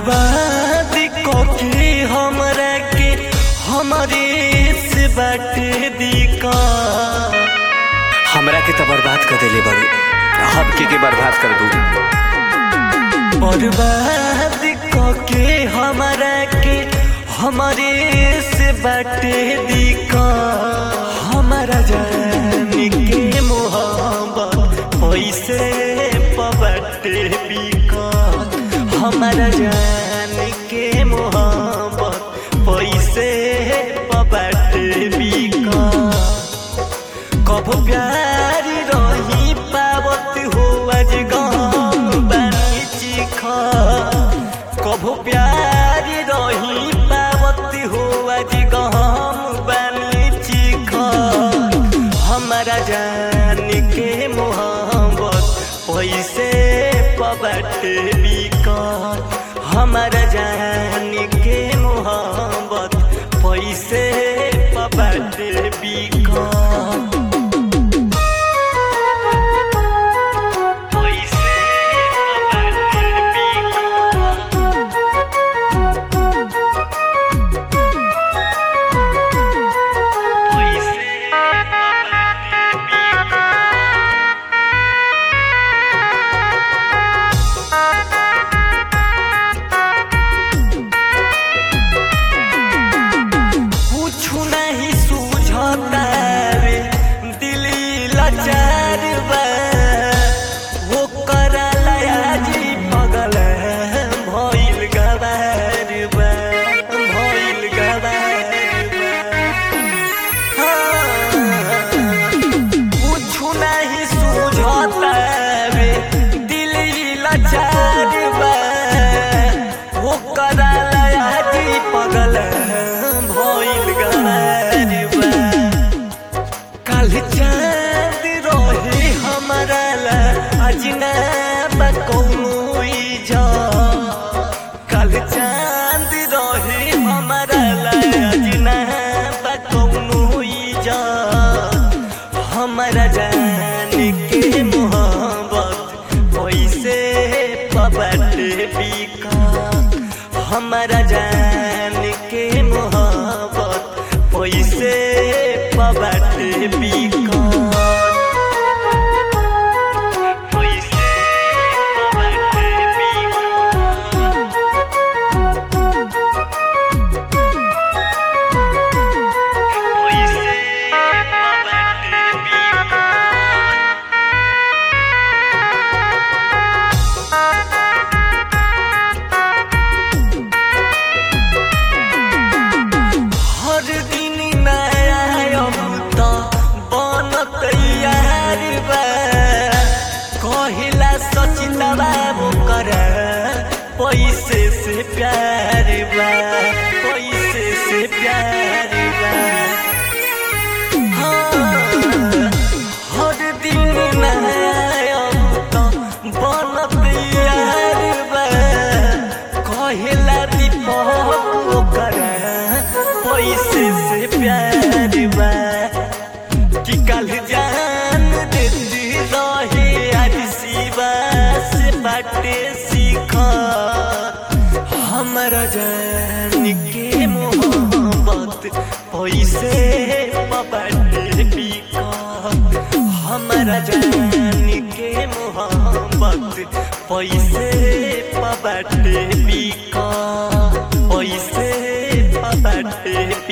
बर्बाद कोके हमरा के हमारे से बाटे दिका। हमरा के तो बर्बाद कर देले बड़ू, हम के बर्बाद कर दू। बर्बाद कोके हमरा के हमारे से बाटे दिका। हमारा जान के मोहब्बत पैसे पबटे बिका। हमारा जान के मोहब्बत पैसे पबटे बिका। कब प्यार रही पावत हो आज गम बनी चिखा। कब प्यार रही पावत हो आज गम बनी चिखा। हमारा जान के मोहब्बत पैसे पबटे बिका। हमारा जान के मोहब्बत पैसे पबटे बिका। हमारा जान के मोहब्बत पैसे पबटे बिका। हमारा जान के मोहब्बत पैसे पबटे बिका। कहिला सचिता बाबू कर पैसे से प्यार बा। पैसे से प्यार बा। हर दिन बनत यार बा। कहिला दीपक कर पैसे से प्यार बा। कि कल जान देती रहे आज शिवा से बाटे सीखा। हमारा जान के मोहब्बत पैसे पबटे बिका। हमारा जान के मोहब्बत पैसे पबटे बिका। पैसे पबटे